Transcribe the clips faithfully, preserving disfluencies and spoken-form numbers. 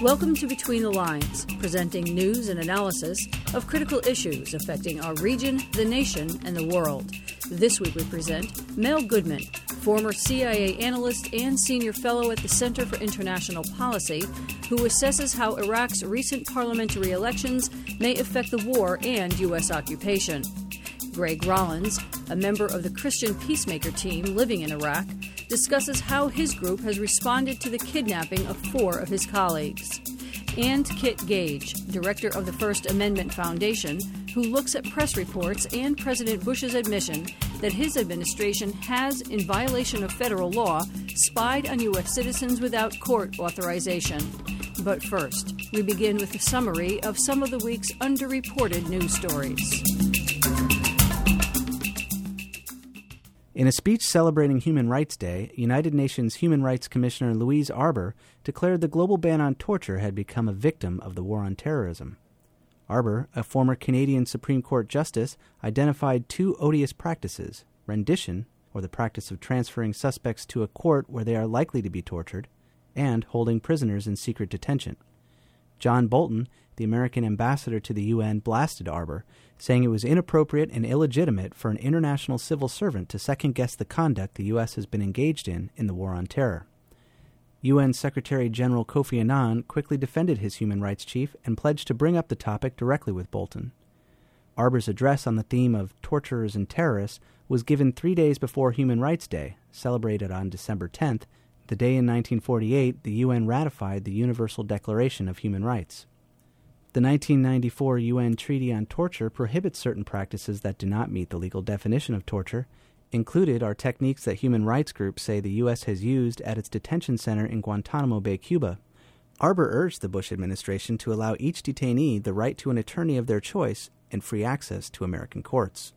Welcome to Between the Lines, presenting news and analysis of critical issues affecting our region, the nation, and the world. This week we present Mel Goodman, former C I A analyst and senior fellow at the Center for International Policy, who assesses how Iraq's recent parliamentary elections may affect the war and U S occupation. Greg Rollins, a member of the Christian Peacemaker team living in Iraq, discusses how his group has responded to the kidnapping of four of his colleagues. And Kit Gage, director of the First Amendment Foundation, who looks at press reports and President Bush's admission that his administration has, in violation of federal law, spied on U S citizens without court authorization. But first, we begin with a summary of some of the week's underreported news stories. In a speech celebrating Human Rights Day, United Nations Human Rights Commissioner Louise Arbour declared the global ban on torture had become a victim of the war on terrorism. Arbour, a former Canadian Supreme Court justice, identified two odious practices: rendition, or the practice of transferring suspects to a court where they are likely to be tortured, and holding prisoners in secret detention. John Bolton, the American ambassador to the U N, blasted Arbour, saying it was inappropriate and illegitimate for an international civil servant to second-guess the conduct the U S has been engaged in in the war on terror. U N Secretary General Kofi Annan quickly defended his human rights chief and pledged to bring up the topic directly with Bolton. Arbour's address on the theme of torturers and terrorists was given three days before Human Rights Day, celebrated on December tenth, the day in nineteen forty-eight the U N ratified the Universal Declaration of Human Rights. The nineteen ninety-four U N Treaty on Torture prohibits certain practices that do not meet the legal definition of torture. Included are techniques that human rights groups say the U S has used at its detention center in Guantanamo Bay, Cuba. Arbour urged the Bush administration to allow each detainee the right to an attorney of their choice and free access to American courts.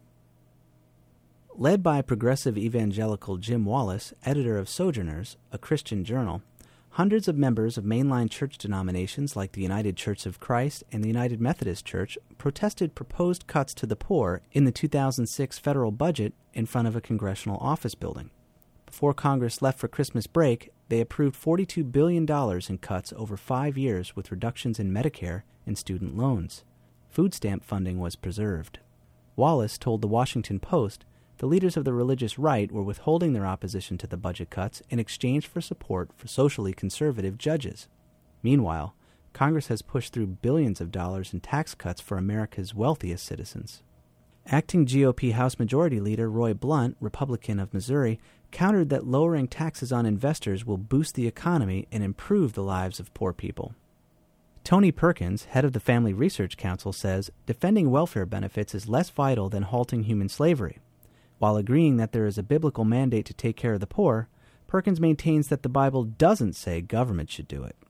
Led by progressive evangelical Jim Wallis, editor of Sojourners, a Christian journal, hundreds of members of mainline church denominations like the United Church of Christ and the United Methodist Church protested proposed cuts to the poor in the two thousand six federal budget in front of a congressional office building. Before Congress left for Christmas break, they approved forty-two billion dollars in cuts over five years with reductions in Medicare and student loans. Food stamp funding was preserved. Wallis told the Washington Post the leaders of the religious right were withholding their opposition to the budget cuts in exchange for support for socially conservative judges. Meanwhile, Congress has pushed through billions of dollars in tax cuts for America's wealthiest citizens. Acting G O P House Majority Leader Roy Blunt, Republican of Missouri, countered that lowering taxes on investors will boost the economy and improve the lives of poor people. Tony Perkins, head of the Family Research Council, says defending welfare benefits is less vital than halting human slavery. While agreeing that there is a biblical mandate to take care of the poor, Perkins maintains that the Bible doesn't say government should do it.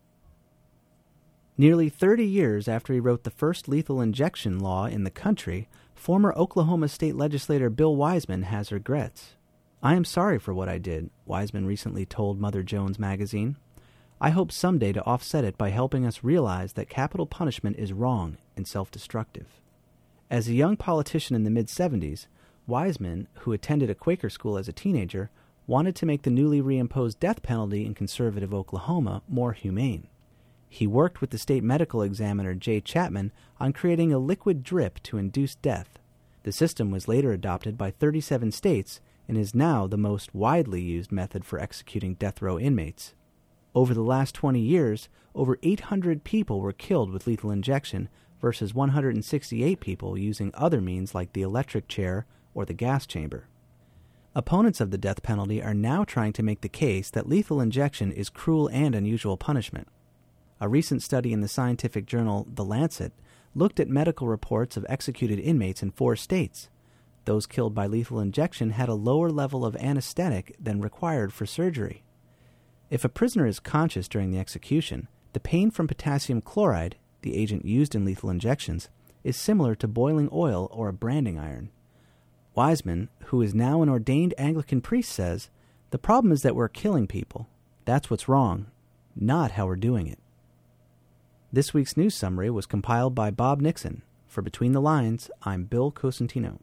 Nearly thirty years after he wrote the first lethal injection law in the country, former Oklahoma state legislator Bill Wiseman has regrets. "I am sorry for what I did," Wiseman recently told Mother Jones magazine. "I hope someday to offset it by helping us realize that capital punishment is wrong and self-destructive." As a young politician in the mid-seventies, Wiseman, who attended a Quaker school as a teenager, wanted to make the newly reimposed death penalty in conservative Oklahoma more humane. He worked with the state medical examiner Jay Chapman on creating a liquid drip to induce death. The system was later adopted by thirty-seven states and is now the most widely used method for executing death row inmates. Over the last twenty years, over eight hundred people were killed with lethal injection versus one hundred sixty-eight people using other means like the electric chair or the gas chamber. Opponents of the death penalty are now trying to make the case that lethal injection is cruel and unusual punishment. A recent study in the scientific journal The Lancet looked at medical reports of executed inmates in four states. Those killed by lethal injection had a lower level of anesthetic than required for surgery. If a prisoner is conscious during the execution, the pain from potassium chloride, the agent used in lethal injections, is similar to boiling oil or a branding iron. Wiseman, who is now an ordained Anglican priest, says, "The problem is that we're killing people. That's what's wrong, not how we're doing it." This week's news summary was compiled by Bob Nixon. For Between the Lines, I'm Bill Cosentino.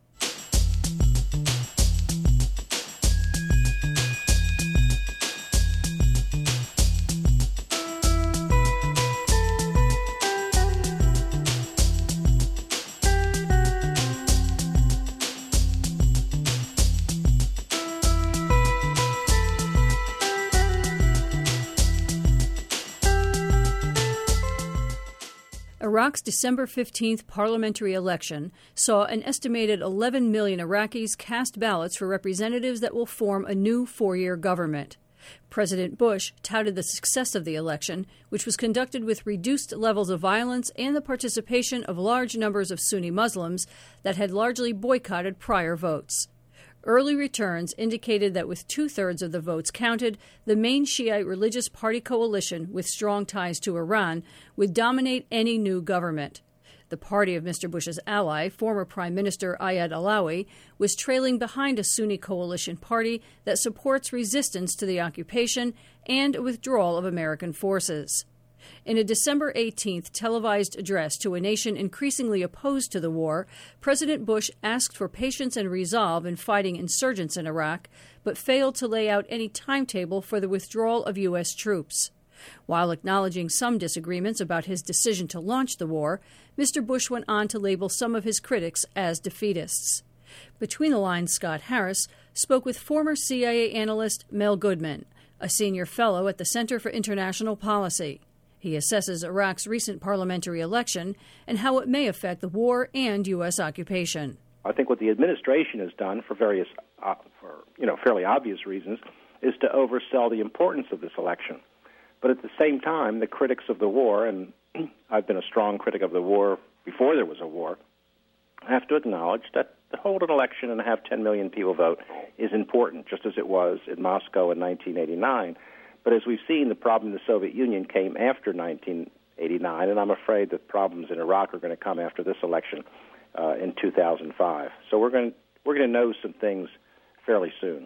Iraq's December fifteenth parliamentary election saw an estimated eleven million Iraqis cast ballots for representatives that will form a new four-year government. President Bush touted the success of the election, which was conducted with reduced levels of violence and the participation of large numbers of Sunni Muslims that had largely boycotted prior votes. Early returns indicated that with two-thirds of the votes counted, the main Shiite religious party coalition with strong ties to Iran would dominate any new government. The party of Mister Bush's ally, former Prime Minister Ayad Allawi, was trailing behind a Sunni coalition party that supports resistance to the occupation and a withdrawal of American forces. In a December eighteenth televised address to a nation increasingly opposed to the war, President Bush asked for patience and resolve in fighting insurgents in Iraq, but failed to lay out any timetable for the withdrawal of U S troops. While acknowledging some disagreements about his decision to launch the war, Mister Bush went on to label some of his critics as defeatists. Between the lines, Scott Harris spoke with former C I A analyst Mel Goodman, a senior fellow at the Center for International Policy. He assesses Iraq's recent parliamentary election and how it may affect the war and U S occupation. I think what the administration has done for various, uh, for you know, fairly obvious reasons, is to oversell the importance of this election. But at the same time, the critics of the war, and I've been a strong critic of the war before there was a war, have to acknowledge that to hold an election and have ten million people vote is important, just as it was in Moscow in nineteen eighty-nine. But as we've seen, the problem in the Soviet Union came after nineteen eighty-nine, and I'm afraid that problems in Iraq are going to come after this election uh, in two thousand five. So we're going to, we're going to know some things fairly soon.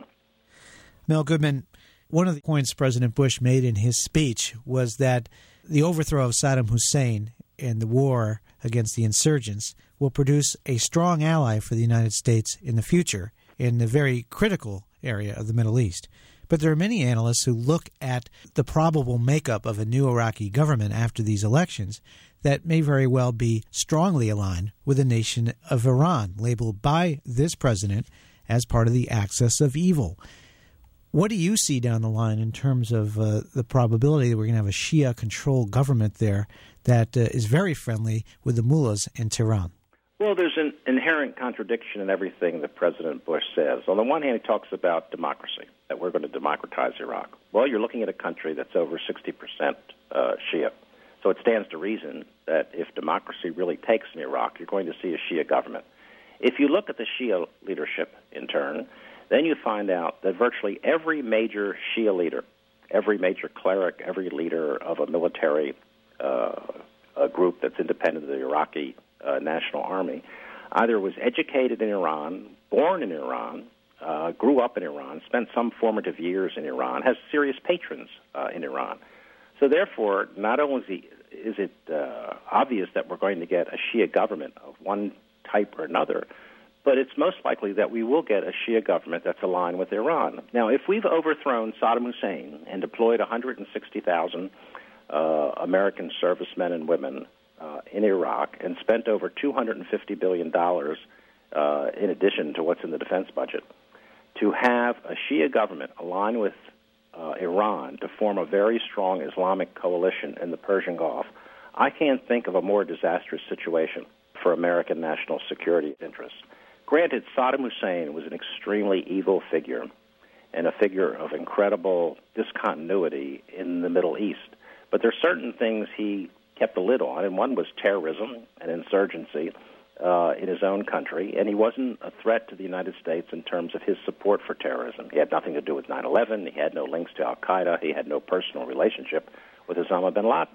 Mel Goodman, one of the points President Bush made in his speech was that the overthrow of Saddam Hussein and the war against the insurgents will produce a strong ally for the United States in the future in the very critical area of the Middle East. But there are many analysts who look at the probable makeup of a new Iraqi government after these elections that may very well be strongly aligned with the nation of Iran, labeled by this president as part of the axis of evil. What do you see down the line in terms of uh, the probability that we're going to have a Shia-controlled government there that uh, is very friendly with the mullahs in Tehran? Well, there's an inherent contradiction in everything that President Bush says. On the one hand, he talks about democracy, that we're going to democratize Iraq. Well, you're looking at a country that's over sixty percent uh, Shia. So it stands to reason that if democracy really takes in Iraq, you're going to see a Shia government. If you look at the Shia leadership in turn, then you find out that virtually every major Shia leader, every major cleric, every leader of a military uh, a group that's independent of the Iraqi uh, National Army, either was educated in Iran, born in Iran, uh, grew up in Iran, spent some formative years in Iran, has serious patrons uh, in Iran. So therefore, not only is it uh, obvious that we're going to get a Shia government of one type or another, but it's most likely that we will get a Shia government that's aligned with Iran. Now, if we've overthrown Saddam Hussein and deployed one hundred sixty thousand uh, American servicemen and women uh, in Iraq and spent over two hundred fifty billion dollars uh, in addition to what's in the defense budget, to have a Shia government aligned with uh, Iran to form a very strong Islamic coalition in the Persian Gulf, I can't think of a more disastrous situation for American national security interests. Granted, Saddam Hussein was an extremely evil figure and a figure of incredible discontinuity in the Middle East. But there are certain things he kept a lid on, and one was terrorism and insurgency uh, in his own country, and he wasn't a threat to the United States in terms of his support for terrorism. He had nothing to do with nine eleven. He had no links to al-Qaeda. He had no personal relationship with Osama bin Laden.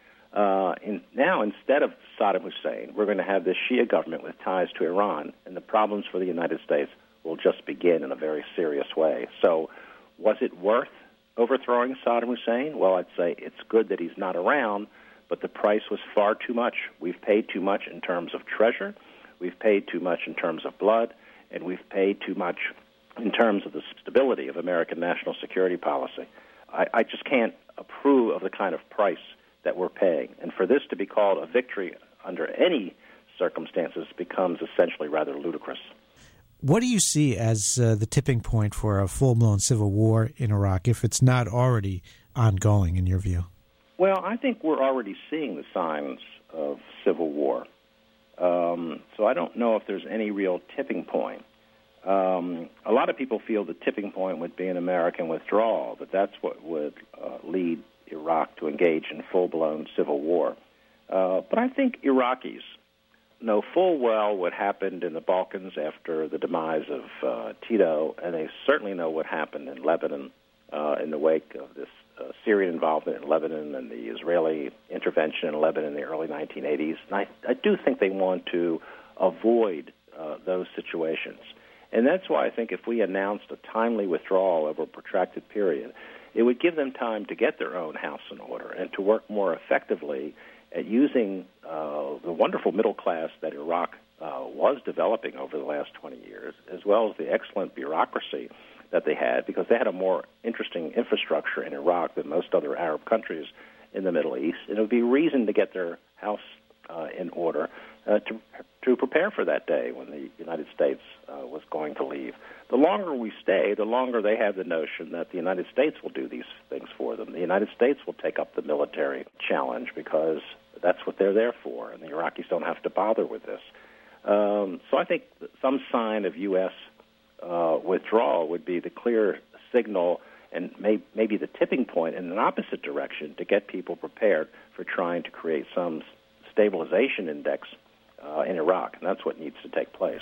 Uh, in, now, instead of Saddam Hussein, we're going to have this Shia government with ties to Iran, and the problems for the United States will just begin in a very serious way. So was it worth overthrowing Saddam Hussein? Well, I'd say it's good that he's not around, but the price was far too much. We've paid too much in terms of treasure, we've paid too much in terms of blood, and we've paid too much in terms of the stability of American national security policy. I, I just can't approve of the kind of price that we're paying. And for this to be called a victory under any circumstances becomes essentially rather ludicrous. What do you see as uh, the tipping point for a full-blown civil war in Iraq, if it's not already ongoing, in your view? Well, I think we're already seeing the signs of civil war. Um, so I don't know if there's any real tipping point. Um, a lot of people feel the tipping point would be an American withdrawal, that that's what would uh, lead Iraq to engage in full-blown civil war. Uh, but I think Iraqis know full well what happened in the Balkans after the demise of uh, Tito, and they certainly know what happened in Lebanon uh, in the wake of this uh, Syrian involvement in Lebanon and the Israeli intervention in Lebanon in the early nineteen eighties. And I, I do think they want to avoid uh, those situations. And that's why I think if we announced a timely withdrawal over a protracted period, it would give them time to get their own house in order and to work more effectively at using uh, the wonderful middle class that Iraq uh, was developing over the last twenty years, as well as the excellent bureaucracy that they had, because they had a more interesting infrastructure in Iraq than most other Arab countries in the Middle East. And it would be reason to get their house uh, in order uh, to to prepare for that day when the United States uh, was going to leave. The longer we stay, the longer they have the notion that the United States will do these things for them. The United States will take up the military challenge because that's what they're there for, and the Iraqis don't have to bother with this. Um, so I think some sign of U S uh, withdrawal would be the clear signal and may, maybe the tipping point in an opposite direction to get people prepared for trying to create some stabilization index uh, in Iraq, and that's what needs to take place.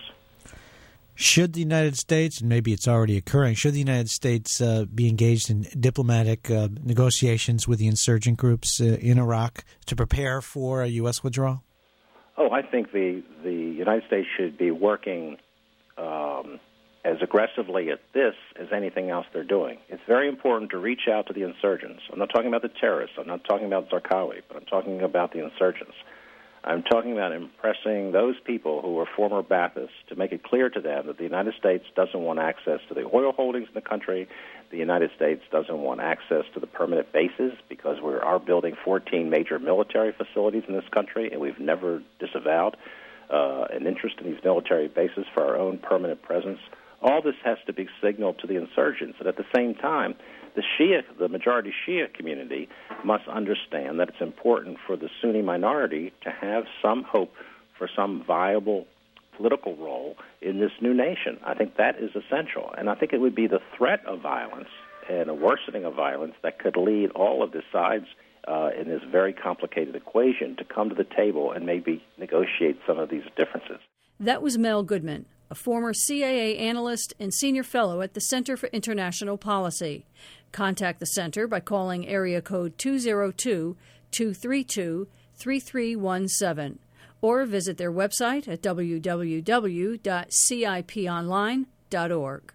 Should the United States, and maybe it's already occurring, should the United States uh, be engaged in diplomatic uh, negotiations with the insurgent groups uh, in Iraq to prepare for a U S withdrawal? Oh, I think the, the United States should be working um, as aggressively at this as anything else they're doing. It's very important to reach out to the insurgents. I'm not talking about the terrorists. I'm not talking about Zarqawi, but I'm talking about the insurgents. I'm talking about impressing those people who are former Baathists to make it clear to them that the United States doesn't want access to the oil holdings in the country. The United States doesn't want access to the permanent bases because we are building fourteen major military facilities in this country, and we've never disavowed uh, an interest in these military bases for our own permanent presence. All this has to be signaled to the insurgents, and at the same time, the Shia, the majority Shia community must understand that it's important for the Sunni minority to have some hope for some viable political role in this new nation. I think that is essential, and I think it would be the threat of violence and a worsening of violence that could lead all of the sides uh, in this very complicated equation to come to the table and maybe negotiate some of these differences. That was Mel Goodman, a former C I A analyst and senior fellow at the Center for International Policy. Contact the center by calling area code two oh two, two three two, three three one seven or visit their website at w w w dot c i p online dot org.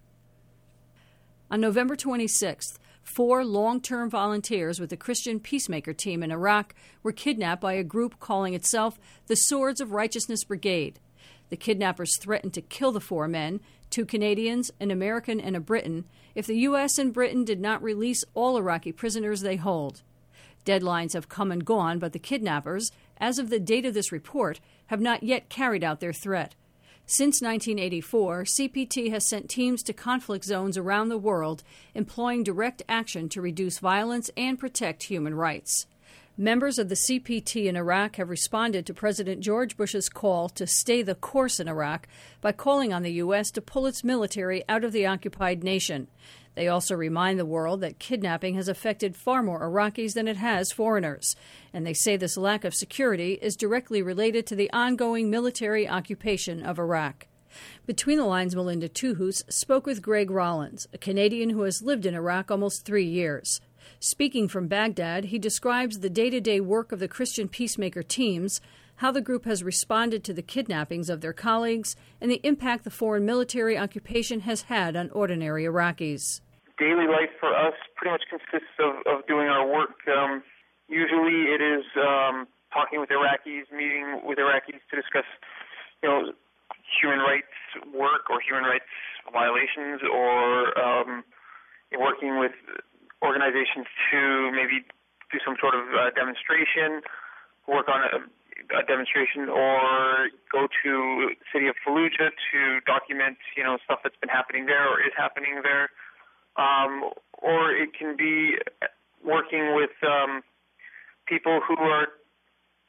On November twenty-sixth, four long-term volunteers with the Christian Peacemaker team in Iraq were kidnapped by a group calling itself the Swords of Righteousness Brigade. The kidnappers threatened to kill the four men, two Canadians, an American, and a Briton, if the U S and Britain did not release all Iraqi prisoners they hold. Deadlines have come and gone, but the kidnappers, as of the date of this report, have not yet carried out their threat. Since nineteen eighty-four, C P T has sent teams to conflict zones around the world, employing direct action to reduce violence and protect human rights. Members of the C P T in Iraq have responded to President George Bush's call to stay the course in Iraq by calling on the U S to pull its military out of the occupied nation. They also remind the world that kidnapping has affected far more Iraqis than it has foreigners, and they say this lack of security is directly related to the ongoing military occupation of Iraq. Between the Lines, Melinda Tuhus spoke with Greg Rollins, a Canadian who has lived in Iraq almost three years. Speaking from Baghdad, he describes the day-to-day work of the Christian Peacemaker teams, how the group has responded to the kidnappings of their colleagues, and the impact the foreign military occupation has had on ordinary Iraqis. Daily life for us pretty much consists of, of doing our work. Um, usually it is um, talking with Iraqis, meeting with Iraqis to discuss, you know, human rights work or human rights violations, or um, working with organizations to maybe do some sort of uh, demonstration, work on a, a demonstration, or go to the city of Fallujah to document, you know, stuff that's been happening there or is happening there. Um, or it can be working with um, people who are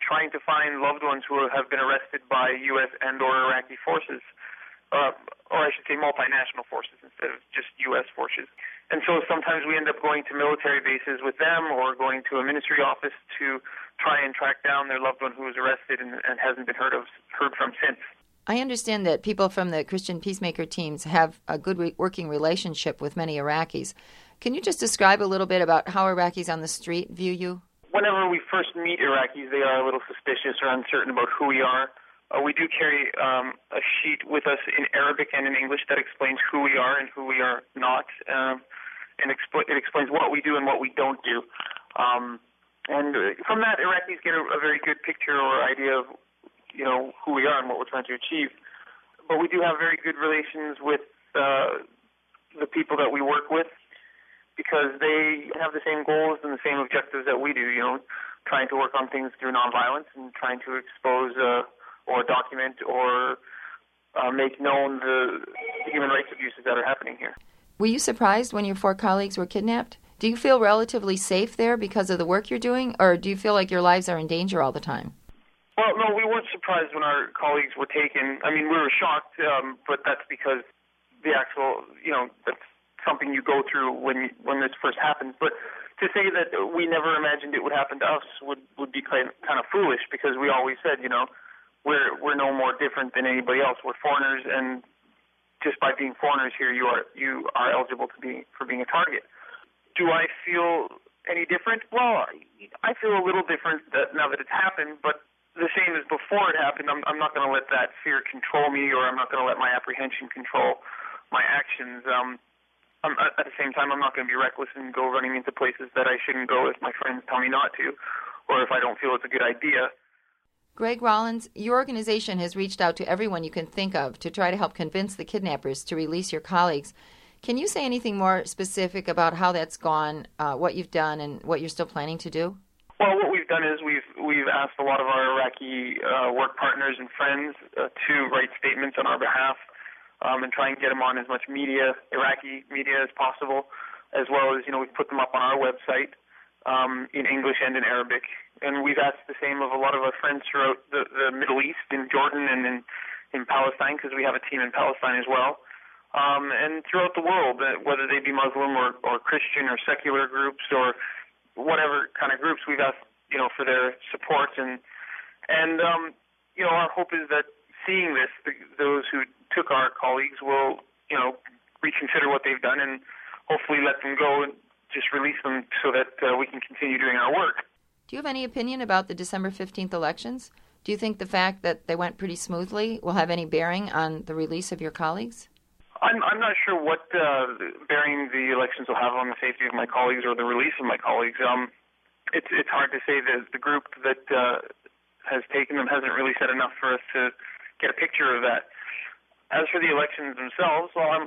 trying to find loved ones who have been arrested by U S and or Iraqi forces, uh, or I should say multinational forces instead of just U S forces. And so sometimes we end up going to military bases with them or going to a ministry office to try and track down their loved one who was arrested and, and hasn't been heard of heard from since. I understand that people from the Christian Peacemaker teams have a good re- working relationship with many Iraqis. Can you just describe a little bit about how Iraqis on the street view you? Whenever we first meet Iraqis, they are a little suspicious or uncertain about who we are. Uh, we do carry um, a sheet with us in Arabic and in English that explains who we are and who we are not, um, and expl- it explains what we do and what we don't do. Um, and from that, Iraqis get a, a very good picture or idea of, you know, who we are and what we're trying to achieve. But we do have very good relations with uh, the people that we work with, because they have the same goals and the same objectives that we do, you know, trying to work on things through nonviolence and trying to expose uh, or document or uh, make known the human rights abuses that are happening here. Were you surprised when your four colleagues were kidnapped? Do you feel relatively safe there because of the work you're doing, or do you feel like your lives are in danger all the time? Well, no, we weren't surprised when our colleagues were taken. I mean, we were shocked, um, but that's because the actual, you know, that's something you go through when when this first happens. But to say that we never imagined it would happen to us would, would be kind of, kind of foolish, because we always said, you know, we're we're no more different than anybody else. We're foreigners, and just by being foreigners here, you are you are eligible to be for being a target. Do I feel any different? Well, I feel a little different that now that it's happened, but the same as before it happened. I'm, I'm not going to let that fear control me, or I'm not going to let my apprehension control my actions. Um, I'm, at the same time, I'm not going to be reckless and go running into places that I shouldn't go if my friends tell me not to, or if I don't feel it's a good idea. Greg Rollins, your organization has reached out to everyone you can think of to try to help convince the kidnappers to release your colleagues. Can you say anything more specific about how that's gone, uh, what you've done, and what you're still planning to do? Well, what we've done is we've we've asked a lot of our Iraqi uh, work partners and friends uh, to write statements on our behalf um, and try and get them on as much media, Iraqi media, as possible, as well as, you know, we've put them up on our website um, in English and in Arabic. And we've asked the same of a lot of our friends throughout the, the Middle East, in Jordan and in, in Palestine, because we have a team in Palestine as well, um, and throughout the world, uh, whether they be Muslim or, or Christian or secular groups or whatever kind of groups. We've asked, you know, for their support, and and um, you know, our hope is that seeing this, the, those who took our colleagues will, you know, reconsider what they've done and hopefully let them go and just release them so that uh, we can continue doing our work. Do you have any opinion about the December fifteenth elections? Do you think the fact that they went pretty smoothly will have any bearing on the release of your colleagues? I'm, I'm not sure what uh, bearing the elections will have on the safety of my colleagues or the release of my colleagues. Um, it's it's hard to say. that the group that uh, has taken them hasn't really said enough for us to get a picture of that. As for the elections themselves, well, I'm,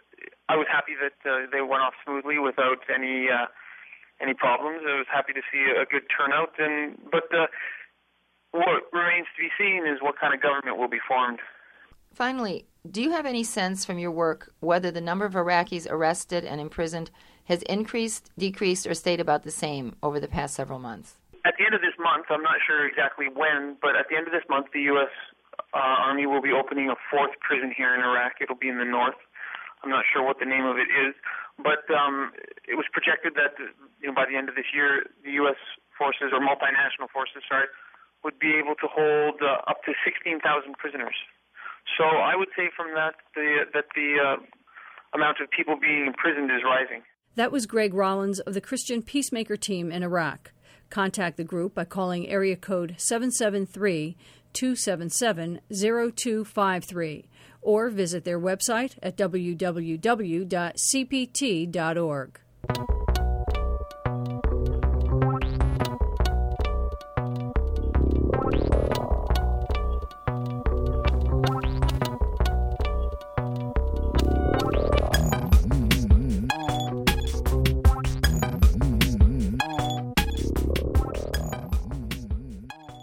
I was happy that uh, they went off smoothly without any uh, any problems. I was happy to see a good turnout, and but uh, what remains to be seen is what kind of government will be formed. Finally, do you have any sense from your work whether the number of Iraqis arrested and imprisoned has increased, decreased, or stayed about the same over the past several months? At the end of this month, I'm not sure exactly when, but at the end of this month, the U S uh, Army will be opening a fourth prison here in Iraq. It'll be in the north. I'm not sure what the name of it is, but um, it was projected that, you know, by the end of this year, the U S forces, or multinational forces, sorry, would be able to hold uh, up to sixteen thousand prisoners. So I would say from that the, that the uh, amount of people being imprisoned is rising. That was Greg Rollins of the Christian Peacemaker team in Iraq. Contact the group by calling area code seven seven three, two seven seven, zero two five three or visit their website at w w w dot c p t dot org. A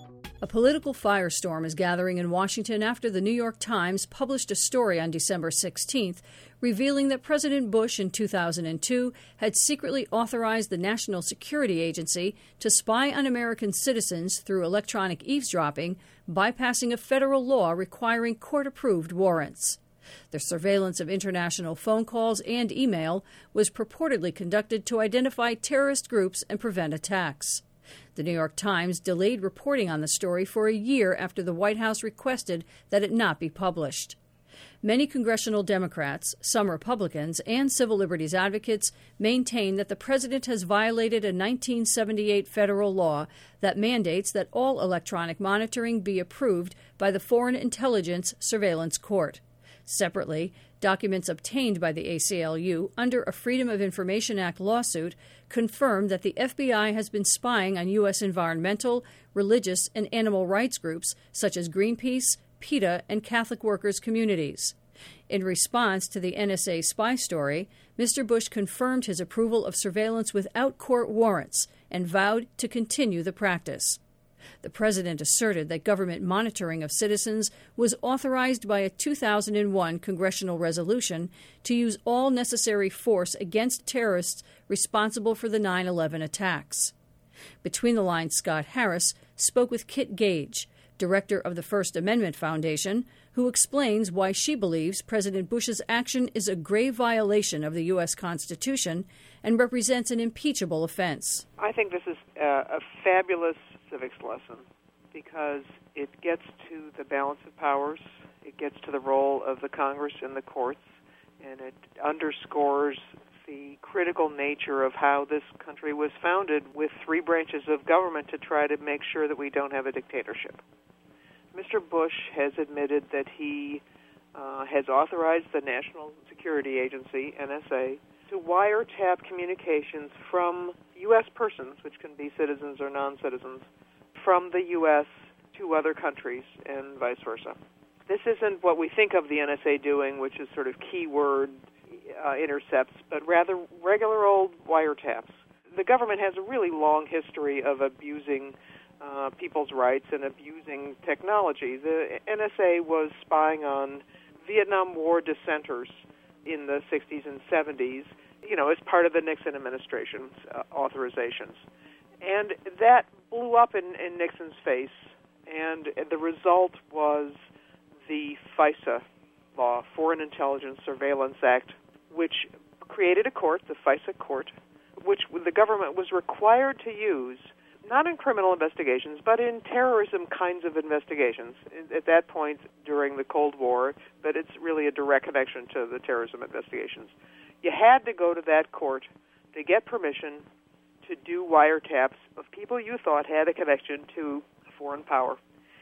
political firestorm is gathering in Washington after the New York Times published a story on December sixteenth revealing that President Bush in two thousand two had secretly authorized the National Security Agency to spy on American citizens through electronic eavesdropping, bypassing a federal law requiring court-approved warrants. The surveillance of international phone calls and email was purportedly conducted to identify terrorist groups and prevent attacks. The New York Times delayed reporting on the story for a year after the White House requested that it not be published. Many congressional Democrats, some Republicans, and civil liberties advocates maintain that the president has violated a nineteen seventy-eight federal law that mandates that all electronic monitoring be approved by the Foreign Intelligence Surveillance Court. Separately, documents obtained by the A C L U under a Freedom of Information Act lawsuit confirm that the F B I has been spying on U S environmental, religious, and animal rights groups such as Greenpeace, PETA, and Catholic workers' communities. In response to the N S A spy story, Mister Bush confirmed his approval of surveillance without court warrants and vowed to continue the practice. The president asserted that government monitoring of citizens was authorized by a two thousand one congressional resolution to use all necessary force against terrorists responsible for the nine eleven attacks. Between the Lines, Scott Harris spoke with Kit Gage, director of the First Amendment Foundation, who explains why she believes President Bush's action is a grave violation of the U S Constitution and represents an impeachable offense. I think this is a, a fabulous civics lesson because it gets to the balance of powers, it gets to the role of the Congress and the courts, and it underscores the critical nature of how this country was founded with three branches of government to try to make sure that we don't have a dictatorship. Mister Bush has admitted that he uh, has authorized the National Security Agency, N S A, to wiretap communications from U S persons, which can be citizens or non-citizens, from the U S to other countries and vice versa. This isn't what we think of the N S A doing, which is sort of keyword uh, intercepts, but rather regular old wiretaps. The government has a really long history of abusing uh, people's rights and abusing technology. The N S A was spying on Vietnam War dissenters in the sixties and seventies, you know, as part of the Nixon administration's uh, authorizations. And that blew up in, in Nixon's face, and the result was the FISA law, Foreign Intelligence Surveillance Act, which created a court, the FISA court, which the government was required to use, not in criminal investigations, but in terrorism kinds of investigations. At that point during the Cold War, but it's really a direct connection to the terrorism investigations. You had to go to that court to get permission to do wiretaps of people you thought had a connection to a foreign power.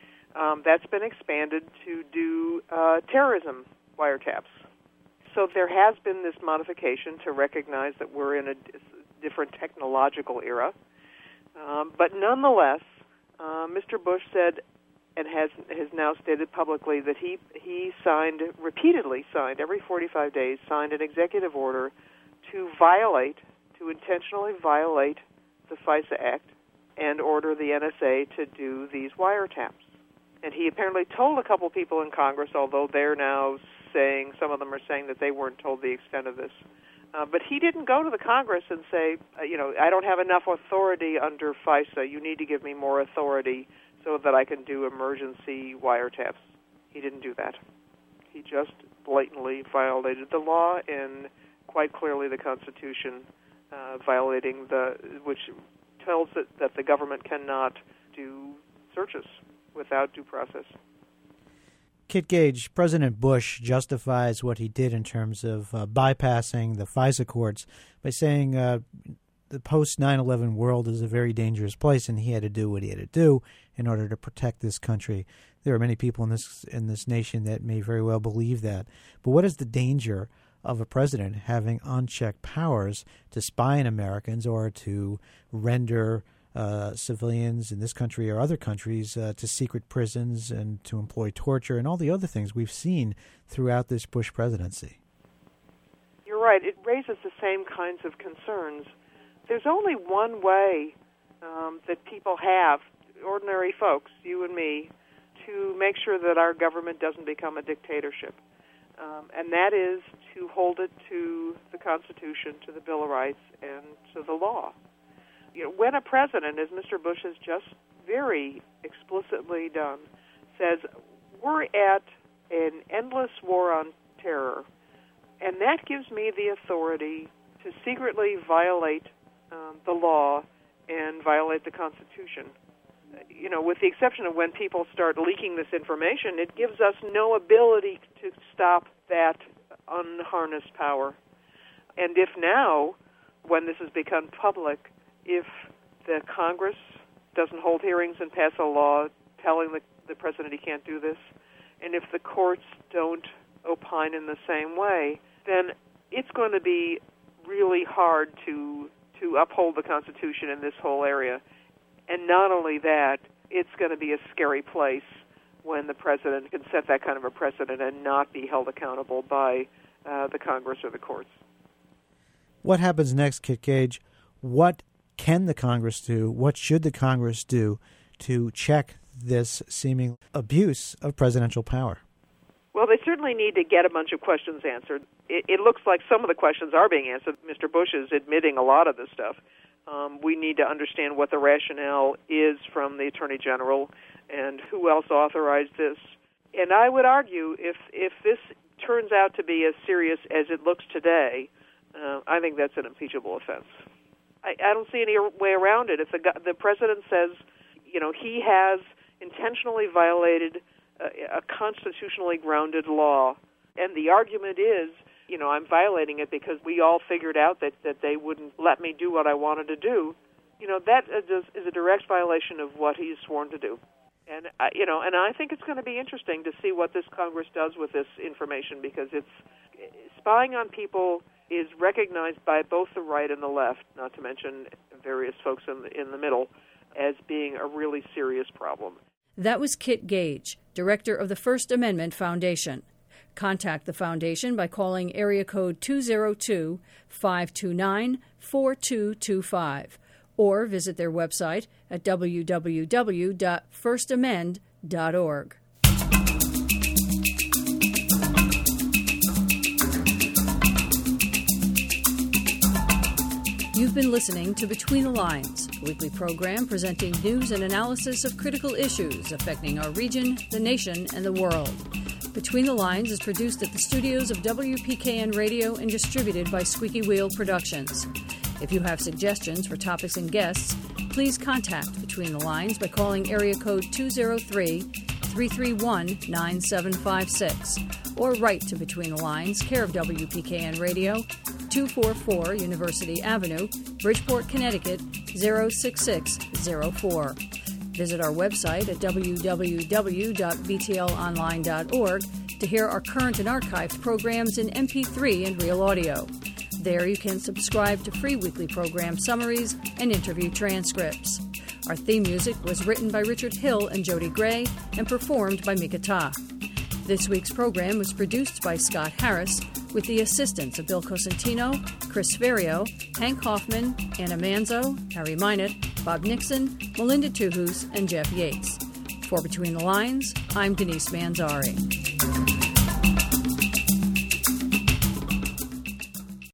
Um, that's been expanded to do uh, terrorism wiretaps. So there has been this modification to recognize that we're in a different technological era. Um, but nonetheless, uh, Mister Bush said, and has has now stated publicly, that he he signed, repeatedly signed, every forty-five days, signed an executive order to violate, to intentionally violate the FISA Act and order the N S A to do these wiretaps. And he apparently told a couple people in Congress, although they're now saying, some of them are saying that they weren't told the extent of this. Uh, but he didn't go to the Congress and say, uh, you know, I don't have enough authority under FISA. You need to give me more authority so that I can do emergency wiretaps. He didn't do that. He just blatantly violated the law and quite clearly the Constitution, uh, violating the, which tells it that the government cannot do searches without due process. Kit Gage, President Bush justifies what he did in terms of uh, bypassing the FISA courts by saying uh, the post nine eleven world is a very dangerous place, and he had to do what he had to do in order to protect this country. There are many people in this in this nation that may very well believe that. But what is the danger of a president having unchecked powers to spy on Americans or to render Uh, civilians in this country or other countries uh, to secret prisons and to employ torture and all the other things we've seen throughout this Bush presidency? You're right. It raises the same kinds of concerns. There's only one way um, that people have ordinary folks, you and me, to make sure that our government doesn't become a dictatorship. Um, and that is to hold it to the Constitution, to the Bill of Rights, and to the law. You know, when a president, as Mister Bush has just very explicitly done, says, we're at an endless war on terror, and that gives me the authority to secretly violate um, the law and violate the Constitution. You know, with the exception of when people start leaking this information, it gives us no ability to stop that unharnessed power. And if now, when this has become public, if the Congress doesn't hold hearings and pass a law telling the, the president he can't do this, and if the courts don't opine in the same way, then it's going to be really hard to to uphold the Constitution in this whole area. And not only that, it's going to be a scary place when the president can set that kind of a precedent and not be held accountable by uh, the Congress or the courts. What happens next, Kit Gage? What can the Congress do? What should the Congress do to check this seeming abuse of presidential power? Well, they certainly need to get a bunch of questions answered. It, it looks like some of the questions are being answered. Mister Bush is admitting a lot of this stuff. Um, we need to understand what the rationale is from the Attorney General and who else authorized this. And I would argue if if this turns out to be as serious as it looks today, uh, I think that's an impeachable offense. I, I don't see any way around it. If the, the president says, you know, he has intentionally violated a, a constitutionally grounded law, and the argument is, you know, I'm violating it because we all figured out that, that they wouldn't let me do what I wanted to do, you know, that is a direct violation of what he's sworn to do. And, I, you know, and I think it's going to be interesting to see what this Congress does with this information, because it's spying on people is recognized by both the right and the left, not to mention various folks in the, in the middle, as being a really serious problem. That was Kit Gage, director of the First Amendment Foundation. Contact the Foundation by calling area code two oh two, five two nine, four two two five or visit their website at w w w dot first amend dot org. You've been listening to Between the Lines, a weekly program presenting news and analysis of critical issues affecting our region, the nation, and the world. Between the Lines is produced at the studios of W P K N Radio and distributed by Squeaky Wheel Productions. If you have suggestions for topics and guests, please contact Between the Lines by calling area code two oh three, three three one, nine seven five six or write to Between the Lines, care of W P K N Radio, two forty-four University Avenue, Bridgeport, Connecticut, zero six six zero four. Visit our website at w w w dot b t l online dot org to hear our current and archived programs in M P three and real audio. There you can subscribe to free weekly program summaries and interview transcripts. Our theme music was written by Richard Hill and Jody Gray and performed by Mika Ta. This week's program was produced by Scott Harris with the assistance of Bill Cosentino, Chris Ferrio, Hank Hoffman, Anna Manzo, Harry Minot, Bob Nixon, Melinda Tuhus, and Jeff Yates. For Between the Lines, I'm Denise Manzari.